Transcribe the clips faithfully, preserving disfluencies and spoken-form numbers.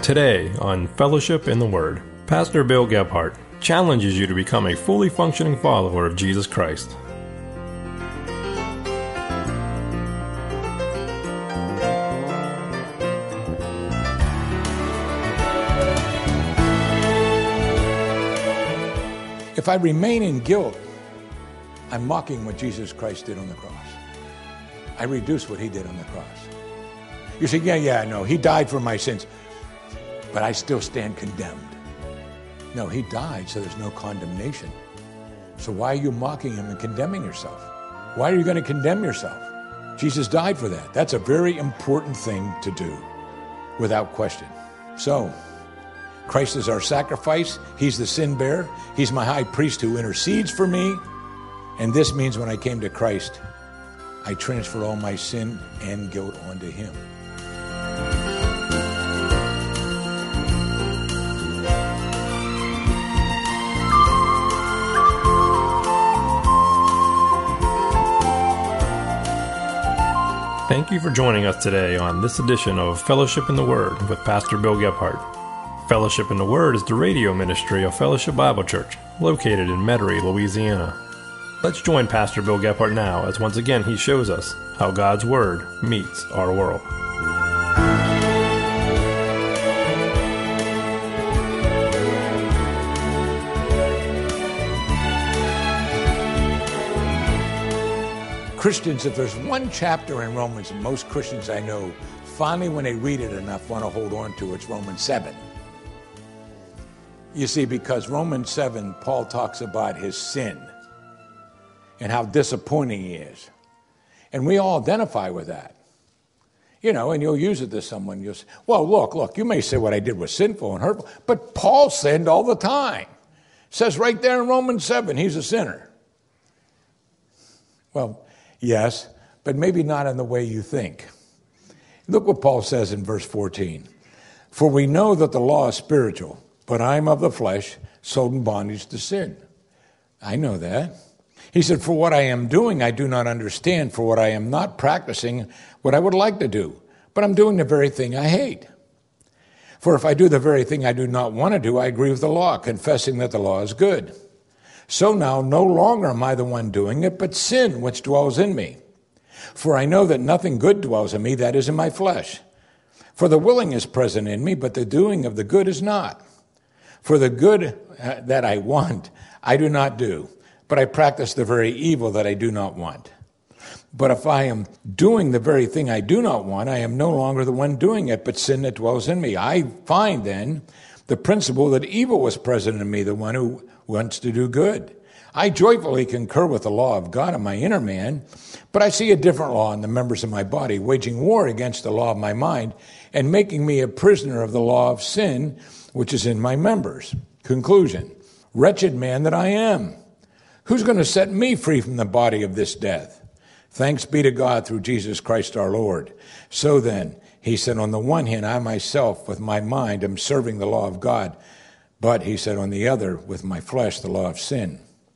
Today on Fellowship in the Word, Pastor Bill Gebhardt challenges you to become a fully functioning follower of Jesus Christ. If I remain in guilt, I'm mocking what Jesus Christ did on the cross. I reduce what he did on the cross. You say, yeah, yeah, no, he died for my sins, but I still stand condemned. No, he died, so there's no condemnation. So why are you mocking him and condemning yourself? Why are you going to condemn yourself? Jesus died for that. That's a very important thing to do, without question. So, Christ is our sacrifice. He's the sin bearer. He's my high priest who intercedes for me. And this means when I came to Christ, I transfer all my sin and guilt onto him. Thank you for joining us today on this edition of Fellowship in the Word with Pastor Bill Gebhardt. Fellowship in the Word is the radio ministry of Fellowship Bible Church, located in Metairie, Louisiana. Let's join Pastor Bill Gebhardt now as once again he shows us how God's Word meets our world. Christians, if there's one chapter in Romans that most Christians I know, finally when they read it enough, want to hold on to, it's Romans seven. You see, because Romans seven, Paul talks about his sin and how disappointing he is. And we all identify with that. You know, and you'll use it to someone. You'll say, well, look, look, you may say what I did was sinful and hurtful, but Paul sinned all the time. It says right there in Romans seven, he's a sinner. Well, yes, but maybe not in the way you think. Look what Paul says in verse fourteen. For we know that the law is spiritual, but I am of the flesh, sold in bondage to sin. I know that. He said, for what I am doing, I do not understand. For what I am not practicing, what I would like to do. But I'm doing the very thing I hate. For if I do the very thing I do not want to do, I agree with the law, confessing that the law is good. So now no longer am I the one doing it, but sin which dwells in me. For I know that nothing good dwells in me, that is in my flesh. For the willing is present in me, but the doing of the good is not. For the good that I want, I do not do, but I practice the very evil that I do not want. But if I am doing the very thing I do not want, I am no longer the one doing it, but sin that dwells in me. I find then the principle that evil was present in me, the one who wants to do good. I joyfully concur with the law of God in my inner man, but I see a different law in the members of my body, waging war against the law of my mind and making me a prisoner of the law of sin, which is in my members. Conclusion, wretched man that I am, who's going to set me free from the body of this death? Thanks be to God through Jesus Christ our Lord. So then, he said, on the one hand, I myself with my mind am serving the law of God, but, he said, on the other, with my flesh, the law of sin.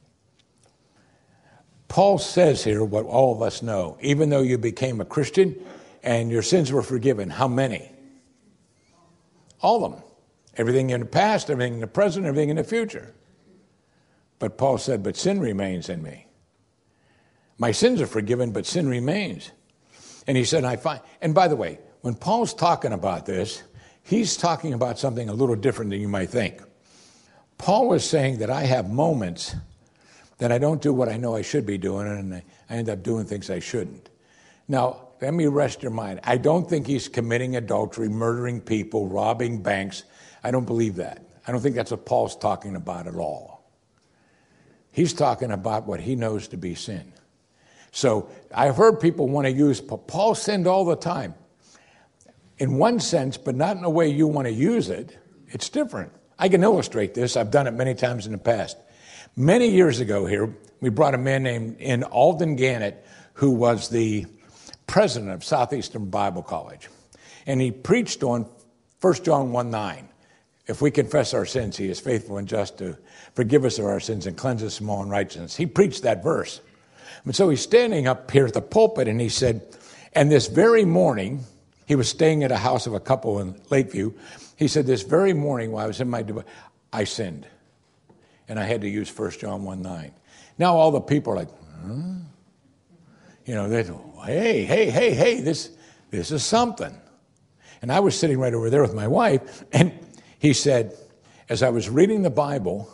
Paul says here what all of us know. Even though you became a Christian and your sins were forgiven, how many? All of them. Everything in the past, everything in the present, everything in the future. But Paul said, but sin remains in me. My sins are forgiven, but sin remains. And he said, I find, and by the way, when Paul's talking about this, he's talking about something a little different than you might think. Paul was saying that I have moments that I don't do what I know I should be doing, and I end up doing things I shouldn't. Now, let me rest your mind. I don't think he's committing adultery, murdering people, robbing banks. I don't believe that. I don't think that's what Paul's talking about at all. He's talking about what he knows to be sin. So I've heard people want to use, Paul sinned all the time. In one sense, but not in the way you want to use it. It's different. I can illustrate this. I've done it many times in the past. Many years ago here, we brought a man named in Alden Gannett, who was the president of Southeastern Bible College. And he preached on First John one nine. If we confess our sins, he is faithful and just to forgive us of our sins and cleanse us from all unrighteousness. He preached that verse. And so he's standing up here at the pulpit and he said, and this very morning, He was staying at a house of a couple in Lakeview. He said, this very morning while I was in my devotion, I sinned. And I had to use First John one nine. Now all the people are like, huh? You know, they go, hey, hey, hey, hey, this, this is something. And I was sitting right over there with my wife, and he said, as I was reading the Bible,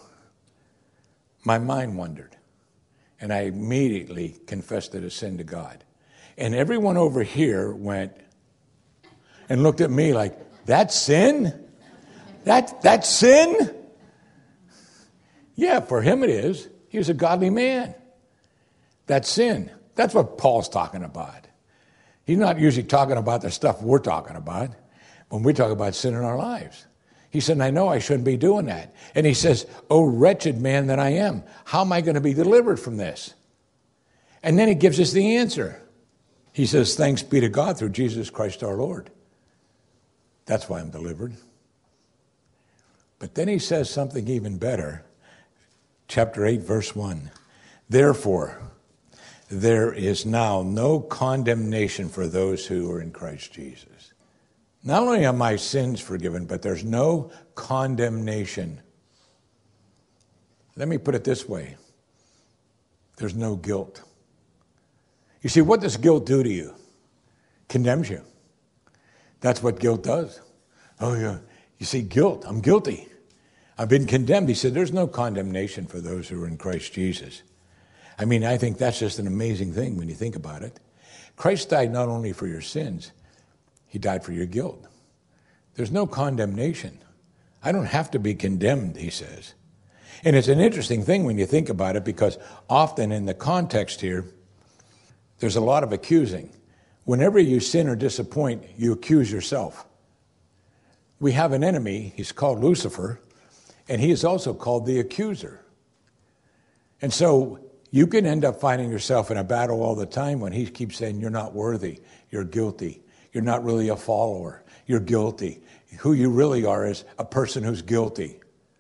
my mind wandered. And I immediately confessed it as sin to God. And everyone over here went and looked at me like, that's sin? That, that's sin? Yeah, for him it is. He was a godly man. That's sin. That's what Paul's talking about. He's not usually talking about the stuff we're talking about when we talk about sin in our lives. He said, I know I shouldn't be doing that. And he says, oh, wretched man that I am. How am I going to be delivered from this? And then he gives us the answer. He says, thanks be to God through Jesus Christ our Lord. That's why I'm delivered. But then he says something even better. Chapter eight, verse one. Therefore, there is now no condemnation for those who are in Christ Jesus. Not only are my sins forgiven, but there's no condemnation. Let me put it this way. There's no guilt. You see, what does guilt do to you? Condemns you. That's what guilt does. Oh, yeah. You see, guilt. I'm guilty. I've been condemned. He said, there's no condemnation for those who are in Christ Jesus. I mean, I think that's just an amazing thing when you think about it. Christ died not only for your sins, he died for your guilt. There's no condemnation. I don't have to be condemned, he says. And it's an interesting thing when you think about it, because often in the context here, there's a lot of accusing. Whenever you sin or disappoint, you accuse yourself. We have an enemy, he's called Lucifer, and he is also called the accuser. And so you can end up finding yourself in a battle all the time when he keeps saying, you're not worthy, you're guilty, you're not really a follower, you're guilty. Who you really are is a person who's guilty.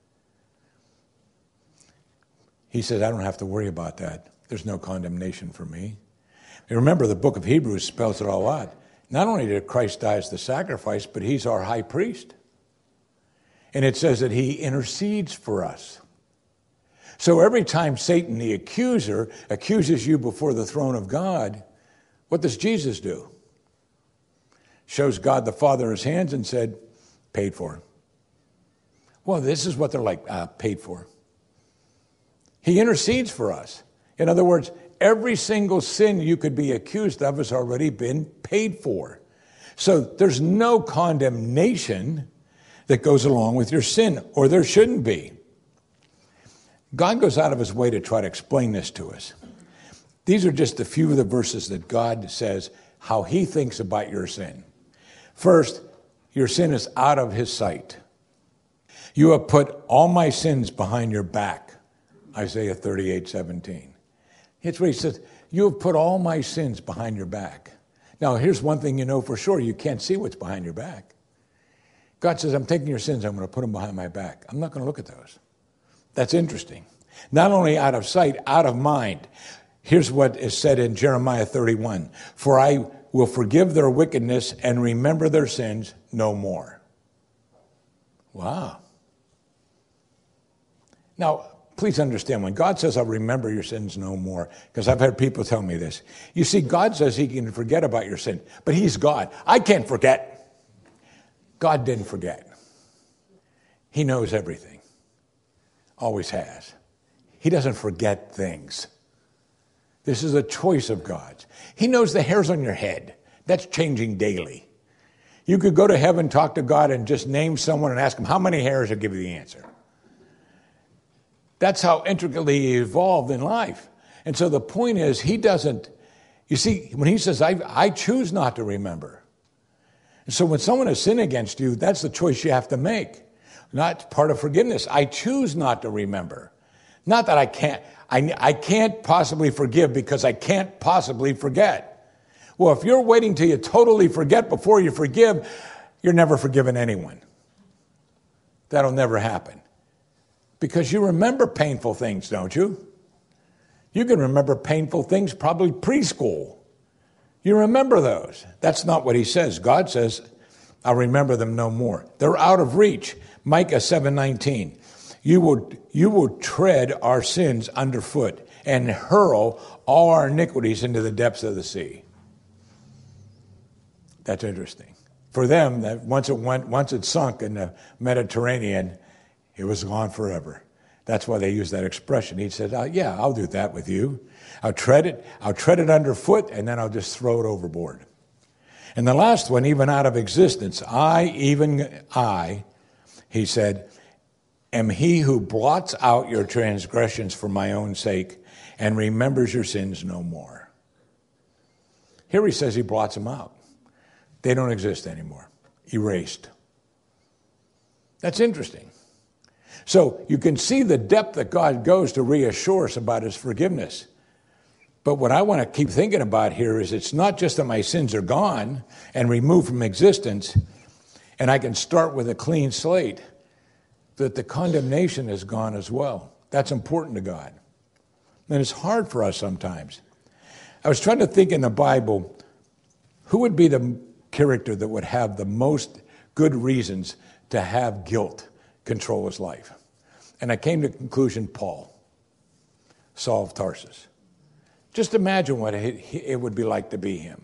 He says, I don't have to worry about that. There's no condemnation for me. And remember, the book of Hebrews spells it all out. Not only did Christ die as the sacrifice, but he's our high priest. And it says that he intercedes for us. So every time Satan, the accuser, accuses you before the throne of God, what does Jesus do? Shows God the Father his hands and said, paid for. Well, this is what they're like, uh, paid for. He intercedes for us. In other words, every single sin you could be accused of has already been paid for. So there's no condemnation that goes along with your sin, or there shouldn't be. God goes out of his way to try to explain this to us. These are just a few of the verses that God says how he thinks about your sin. First, your sin is out of his sight. You have put all my sins behind your back, Isaiah thirty-eight seventeen. It's where he says, you have put all my sins behind your back. Now, here's one thing you know for sure. You can't see what's behind your back. God says, I'm taking your sins, I'm going to put them behind my back. I'm not going to look at those. That's interesting. Not only out of sight, out of mind. Here's what is said in Jeremiah thirty-one. For I will forgive their wickedness and remember their sins no more. Wow. Now, please understand, when God says, I'll remember your sins no more, because I've had people tell me this. You see, God says he can forget about your sin, but he's God. I can't forget. God didn't forget. He knows everything. Always has. He doesn't forget things. This is a choice of God's. He knows the hairs on your head. That's changing daily. You could go to heaven, talk to God, and just name someone and ask him how many hairs, he'll give you the answer. That's how intricately evolved in life. And so the point is, he doesn't, you see, when he says, I, I choose not to remember. And so when someone has sinned against you, that's the choice you have to make. Not part of forgiveness. I choose not to remember. Not that I can't, I, I can't possibly forgive because I can't possibly forget. Well, if you're waiting till you totally forget before you forgive, you're never forgiving anyone. That'll never happen. Because you remember painful things, don't you? You can remember painful things probably preschool. You remember those. That's not what he says. God says, I'll remember them no more. They're out of reach. Micah seven nineteen. You will, you will tread our sins underfoot and hurl all our iniquities into the depths of the sea. That's interesting. For them, that once it went, once it sunk in the Mediterranean, it was gone forever. That's why they use that expression. He said, oh, yeah, I'll do that with you. I'll tread it, I'll tread it underfoot, and then I'll just throw it overboard. And the last one, even out of existence, I, even I, he said, am he who blots out your transgressions for my own sake and remembers your sins no more. Here he says he blots them out. They don't exist anymore. Erased. That's interesting. So you can see the depth that God goes to reassure us about his forgiveness. But what I want to keep thinking about here is it's not just that my sins are gone and removed from existence, and I can start with a clean slate, that the condemnation is gone as well. That's important to God. And it's hard for us sometimes. I was trying to think in the Bible, who would be the character that would have the most good reasons to have guilt control his life? And I came to the conclusion, Paul, Saul of Tarsus. Just imagine what it would be like to be him.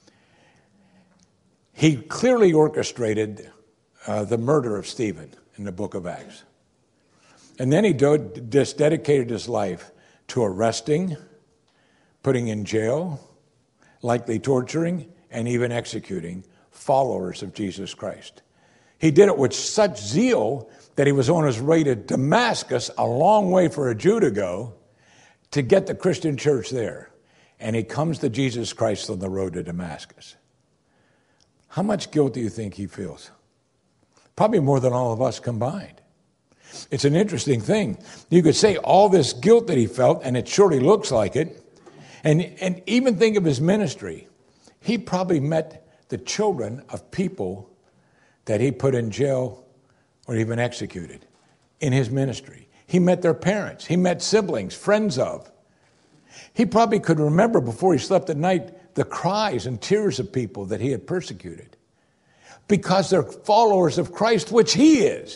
He clearly orchestrated uh, the murder of Stephen in the book of Acts. And then he do- just dedicated his life to arresting, putting in jail, likely torturing, and even executing followers of Jesus Christ. He did it with such zeal that he was on his way to Damascus, a long way for a Jew to go, to get the Christian church there. And he comes to Jesus Christ on the road to Damascus. How much guilt do you think he feels? Probably more than all of us combined. It's an interesting thing. You could say all this guilt that he felt, and it surely looks like it. And, and even think of his ministry. He probably met the children of people that he put in jail or even executed in his ministry. He met their parents. He met siblings, friends of. He probably could remember before he slept at night the cries and tears of people that he had persecuted because they're followers of Christ, which he is.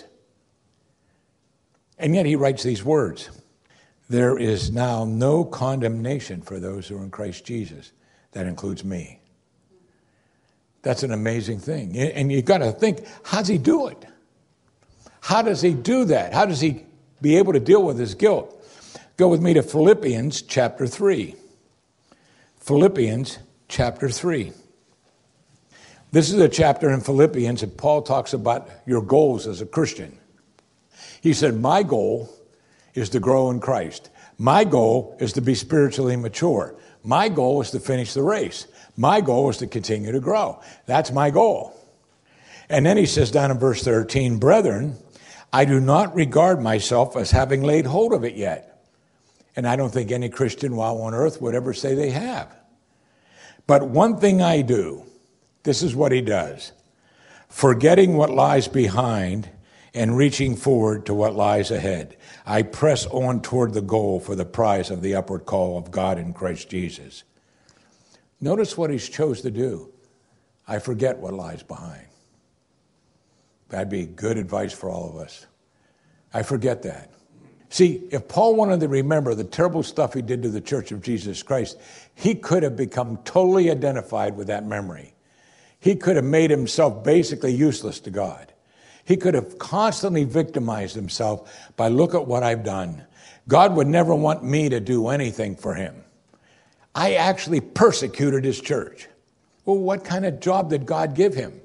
And yet he writes these words, there is now no condemnation for those who are in Christ Jesus. That includes me. That's an amazing thing. And you've got to think, how does he do it? How does he do that? How does he be able to deal with his guilt? Go with me to Philippians chapter three. Philippians chapter three. This is a chapter in Philippians that Paul talks about your goals as a Christian. He said, my goal is to grow in Christ. My goal is to be spiritually mature. My goal is to finish the race. My goal is to continue to grow. That's my goal. And then he says down in verse thirteen, brethren, I do not regard myself as having laid hold of it yet. And I don't think any Christian while on earth would ever say they have. But one thing I do, this is what he does. Forgetting what lies behind and reaching forward to what lies ahead, I press on toward the goal for the prize of the upward call of God in Christ Jesus. Notice what he's chose to do. I forget what lies behind. That'd be good advice for all of us. I forget that. See, if Paul wanted to remember the terrible stuff he did to the Church of Jesus Christ, he could have become totally identified with that memory. He could have made himself basically useless to God. He could have constantly victimized himself by, look at what I've done. God would never want me to do anything for him. I actually persecuted his church. Well, what kind of job did God give him?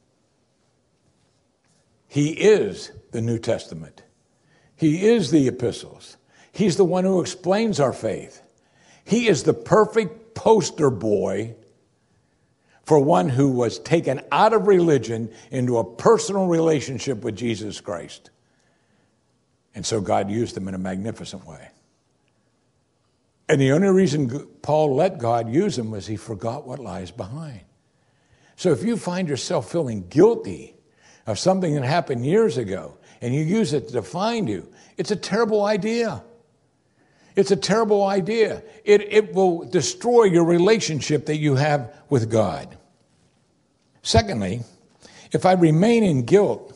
He is the New Testament. He is the epistles. He's the one who explains our faith. He is the perfect poster boy for one who was taken out of religion into a personal relationship with Jesus Christ. And so God used him in a magnificent way. And the only reason Paul let God use him was he forgot what lies behind. So if you find yourself feeling guilty of something that happened years ago and you use it to define you, it's a terrible idea. It's a terrible idea. It, it will destroy your relationship that you have with God. Secondly, if I remain in guilt,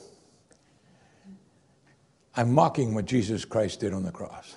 I'm mocking what Jesus Christ did on the cross.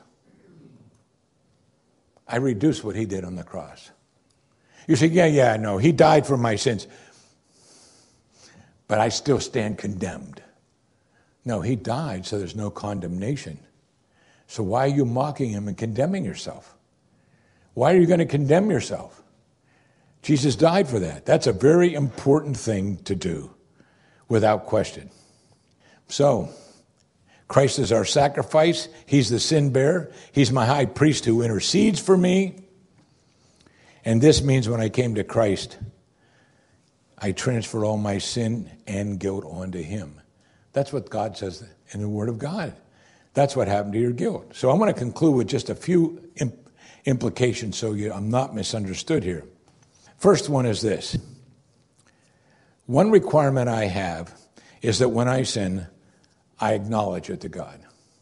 I reduce what he did on the cross. You say, yeah, yeah, no, he died for my sins. But I still stand condemned. No, he died, so there's no condemnation. So why are you mocking him and condemning yourself? Why are you going to condemn yourself? Jesus died for that. That's a very important thing to do, without question. So, Christ is our sacrifice. He's the sin bearer. He's my high priest who intercedes for me. And this means when I came to Christ, I transfer all my sin and guilt onto him. That's what God says in the Word of God. That's what happened to your guilt. So I'm going to conclude with just a few imp- implications so you, I'm not misunderstood here. First one is this. One requirement I have is that when I sin, I acknowledge it to God.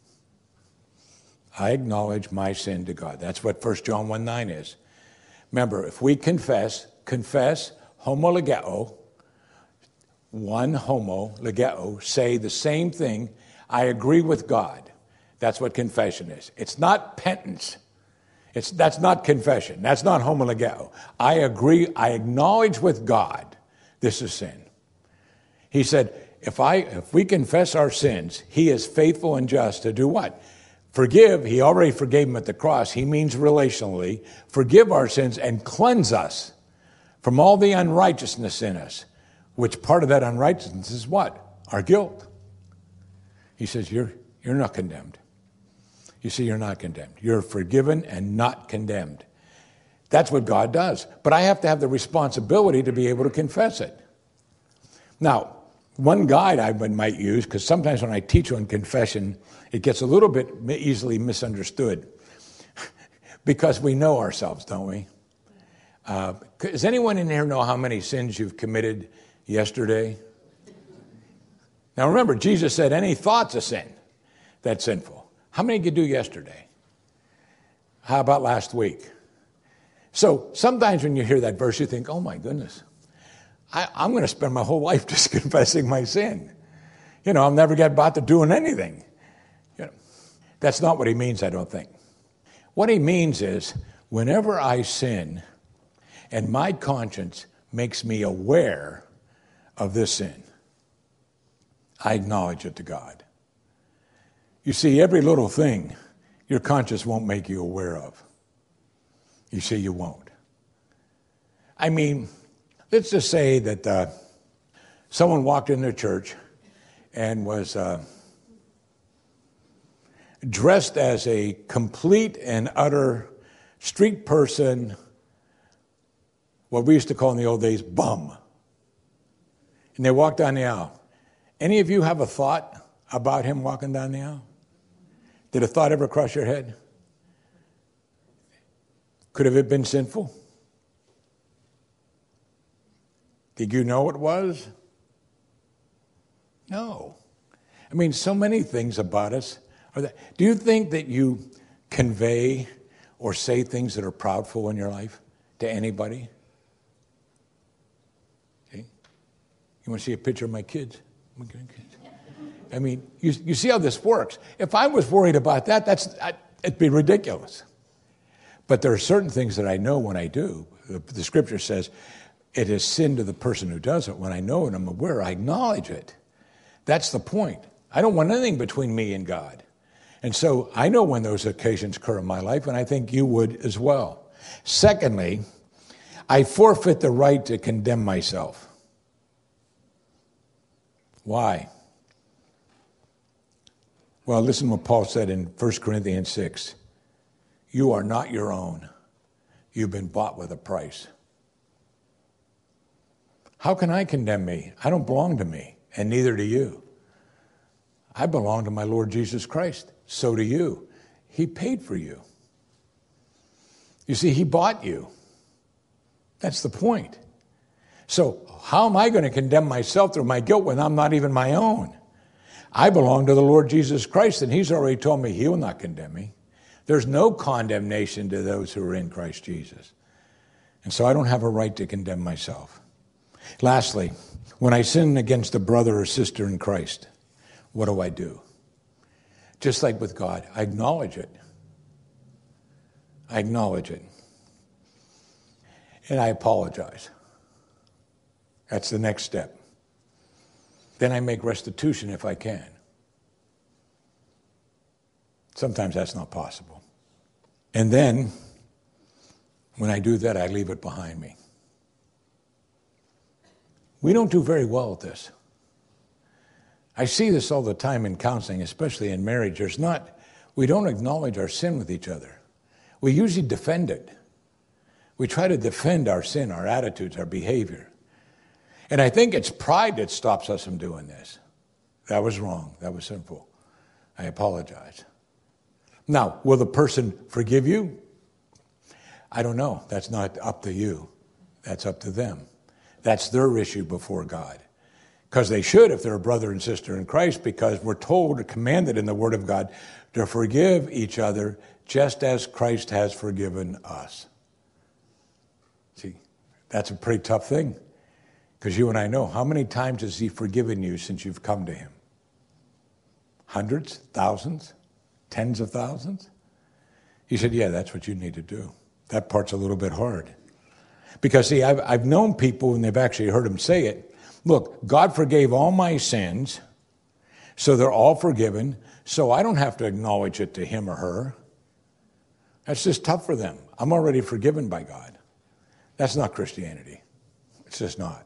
I acknowledge my sin to God. That's what First John one nine is. Remember, if we confess, confess, homologeo, one homo, legeo, say the same thing, I agree with God. That's what confession is. It's not penance. It's, that's not confession. That's not homologeo. I agree, I acknowledge with God this is sin. He said, if I if we confess our sins, he is faithful and just to do what? Forgive. He already forgave them at the cross. He means relationally. Forgive our sins and cleanse us from all the unrighteousness in us. Which part of that unrighteousness is what? Our guilt. He says, you're, you're not condemned. You see, you're not condemned. You're forgiven and not condemned. That's what God does. But I have to have the responsibility to be able to confess it. Now, one guide I might use, because sometimes when I teach on confession, it gets a little bit easily misunderstood. Because we know ourselves, don't we? Uh, does anyone in here know how many sins you've committed yesterday? Now remember, Jesus said any thought's a sin that's sinful. How many did you do yesterday? How about last week? So sometimes when you hear that verse, you think, oh my goodness, I, I'm going to spend my whole life just confessing my sin. You know, I'll never get about to doing anything. You know, that's not what he means, I don't think. What he means is whenever I sin and my conscience makes me aware of this sin, I acknowledge it to God. You see, every little thing your conscience won't make you aware of. You see, you won't. I mean, let's just say that uh, someone walked in their church and was uh, dressed as a complete and utter street person, what we used to call in the old days, bum. And they walked down the aisle. Any of you have a thought about him walking down the aisle? Did a thought ever cross your head? Could have it been sinful? Did you know it was? No. I mean, so many things about us are that. Do you think that you convey or say things that are proudful in your life to anybody? Okay. You want to see a picture of my kids? My grandkids. I mean, you, you see how this works. If I was worried about that, that's I, it'd be ridiculous. But there are certain things that I know when I do. The, the scripture says, it is sin to the person who does it. When I know it, I'm aware, I acknowledge it. That's the point. I don't want anything between me and God. And so I know when those occasions occur in my life, and I think you would as well. Secondly, I forfeit the right to condemn myself. Why? Well, listen to what Paul said in First Corinthians six. You are not your own. You've been bought with a price. How can I condemn me? I don't belong to me, and neither do you. I belong to my Lord Jesus Christ. So do you. He paid for you. You see, he bought you. That's the point. So how am I going to condemn myself through my guilt when I'm not even my own? I belong to the Lord Jesus Christ, and he's already told me he will not condemn me. There's no condemnation to those who are in Christ Jesus. And so I don't have a right to condemn myself. Lastly, when I sin against a brother or sister in Christ, what do I do? Just like with God, I acknowledge it. I acknowledge it. And I apologize. That's the next step. Then I make restitution if I can. Sometimes that's not possible. And then, when I do that, I leave it behind me. We don't do very well at this. I see this all the time in counseling, especially in marriage. There's not, we don't acknowledge our sin with each other. We usually defend it. We try to defend our sin, our attitudes, our behavior. And I think it's pride that stops us from doing this. That was wrong. That was sinful. I apologize. Now, will the person forgive you? I don't know. That's not up to you. That's up to them. That's their issue before God. Because they should if they're a brother and sister in Christ, because we're told or commanded in the Word of God to forgive each other just as Christ has forgiven us. See, that's a pretty tough thing. Because you and I know, how many times has He forgiven you since you've come to Him? Hundreds? Thousands? Tens of thousands? He said, yeah, that's what you need to do. That part's a little bit hard. Because, see, I've, I've known people, and they've actually heard Him say it, look, God forgave all my sins, so they're all forgiven, so I don't have to acknowledge it to him or her. That's just tough for them. I'm already forgiven by God. That's not Christianity. It's just not.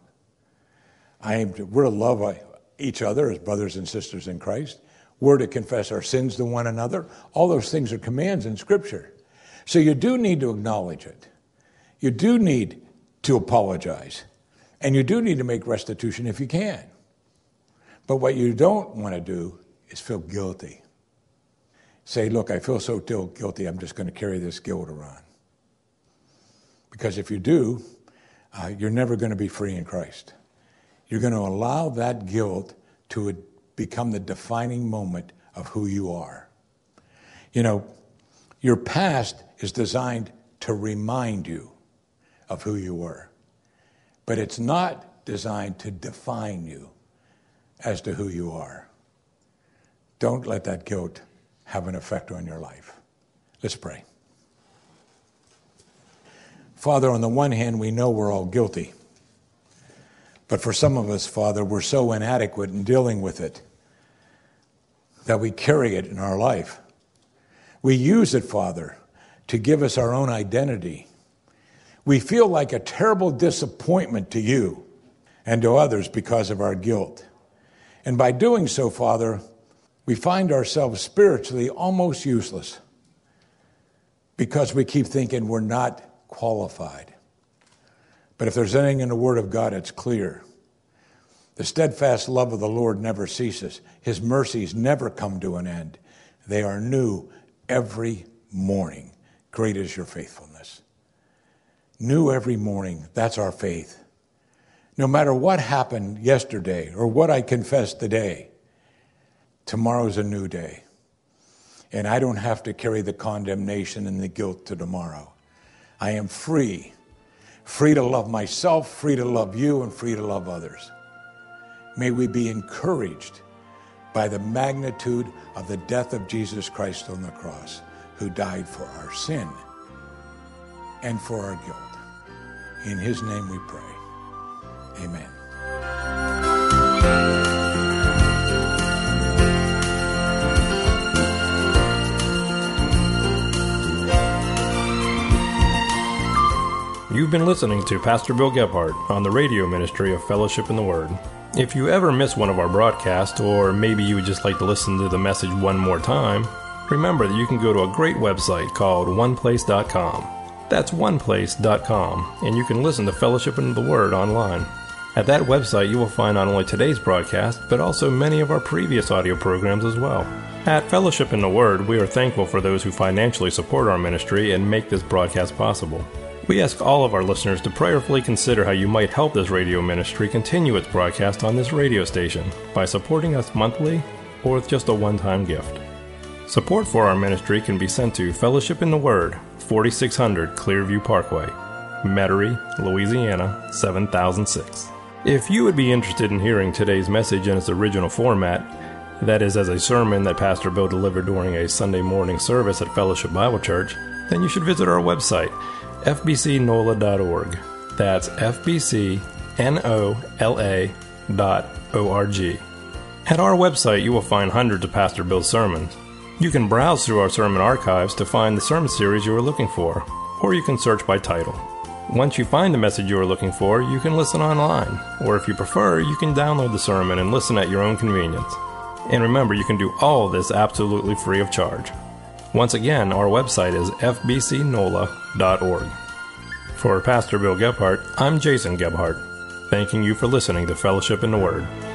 I am to, we're to love each other as brothers and sisters in Christ. We're to confess our sins to one another. All those things are commands in Scripture. So you do need to acknowledge it. You do need to apologize. And you do need to make restitution if you can. But what you don't want to do is feel guilty. Say, look, I feel so guilty, I'm just going to carry this guilt around. Because if you do, uh, you're never going to be free in Christ. You're going to allow that guilt to become the defining moment of who you are. You know, your past is designed to remind you of who you were. But it's not designed to define you as to who you are. Don't let that guilt have an effect on your life. Let's pray. Father, on the one hand, we know we're all guilty. But for some of us, Father, we're so inadequate in dealing with it that we carry it in our life. We use it, Father, to give us our own identity. We feel like a terrible disappointment to you and to others because of our guilt. And by doing so, Father, we find ourselves spiritually almost useless because we keep thinking we're not qualified. But if there's anything in the Word of God, it's clear. The steadfast love of the Lord never ceases. His mercies never come to an end. They are new every morning. Great is your faithfulness. New every morning. That's our faith. No matter what happened yesterday or what I confessed today, tomorrow's a new day. And I don't have to carry the condemnation and the guilt to tomorrow. I am free. Free to love myself, free to love you, and free to love others. May we be encouraged by the magnitude of the death of Jesus Christ on the cross, who died for our sin and for our guilt. In his name we pray. Amen. You've been listening to Pastor Bill Gebhardt on the radio ministry of Fellowship in the Word. If you ever miss one of our broadcasts, or maybe you would just like to listen to the message one more time, remember that you can go to a great website called one place dot com. That's one place dot com, and you can listen to Fellowship in the Word online. At that website, you will find not only today's broadcast, but also many of our previous audio programs as well. At Fellowship in the Word, we are thankful for those who financially support our ministry and make this broadcast possible. We ask all of our listeners to prayerfully consider how you might help this radio ministry continue its broadcast on this radio station by supporting us monthly or with just a one-time gift. Support for our ministry can be sent to Fellowship in the Word, forty-six hundred Clearview Parkway, Metairie, Louisiana, seven thousand six. If you would be interested in hearing today's message in its original format, that is as a sermon that Pastor Bill delivered during a Sunday morning service at Fellowship Bible Church, then you should visit our website, f b c nola dot org. That's f b c nola dot org. At our website, you will find hundreds of Pastor Bill's sermons. You can browse through our sermon archives to find the sermon series you are looking for, or you can search by title. Once you find the message you are looking for, you can listen online, or if you prefer, you can download the sermon and listen at your own convenience. And remember, you can do all this absolutely free of charge. Once again, our website is f b c nola dot org. For Pastor Bill Gebhardt, I'm Jason Gebhardt, thanking you for listening to Fellowship in the Word.